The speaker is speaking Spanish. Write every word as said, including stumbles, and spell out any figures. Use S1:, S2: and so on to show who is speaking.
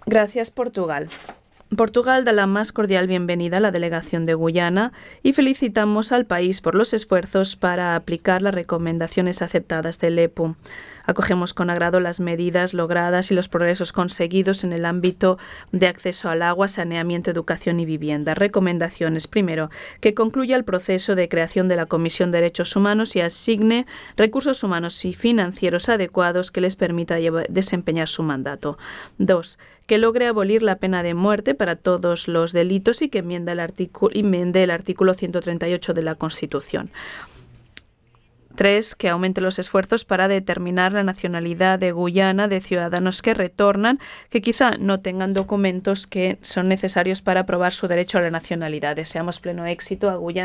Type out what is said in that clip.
S1: Gracias, Portugal. Portugal da la más cordial bienvenida a la delegación de Guyana y felicitamos al país por los esfuerzos para aplicar las recomendaciones aceptadas del E P U. Acogemos con agrado las medidas logradas y los progresos conseguidos en el ámbito de acceso al agua, saneamiento, educación y vivienda. Recomendaciones. Primero, que concluya el proceso de creación de la Comisión de Derechos Humanos y asigne recursos humanos y financieros adecuados que les permita desempeñar su mandato. Dos, que logre abolir la pena de muerte para todos los delitos y que enmiende el artículo, enmiende el artículo ciento treinta y ocho de la Constitución. Tres, que aumente los esfuerzos para determinar la nacionalidad de Guyana de ciudadanos que retornan, que quizá no tengan documentos que son necesarios para probar su derecho a la nacionalidad. Deseamos pleno éxito a Guyana.